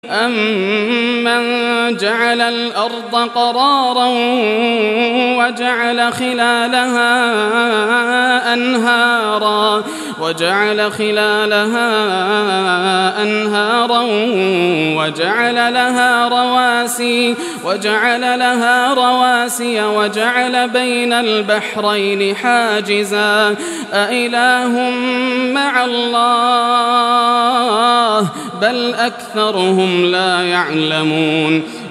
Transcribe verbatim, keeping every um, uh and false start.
أَمَّنْ جَعَلَ الْأَرْضَ قَرَارًا وَجَعَلَ خِلَالَهَا أَنْهَارًا وَجَعَلَ خِلَالَهَا أَنْهَارًا وَجَعَلَ لَهَا رَوَاسِيَ وَجَعَلَ لَهَا رَوَاسِيَ وَجَعَلَ بَيْنَ الْبَحْرَيْنِ حَاجِزًا أَإِلَٰهٌ مَّعَ اللَّهِ بَلْ أَكْثَرُهُمْ لَا يَعْلَمُونَ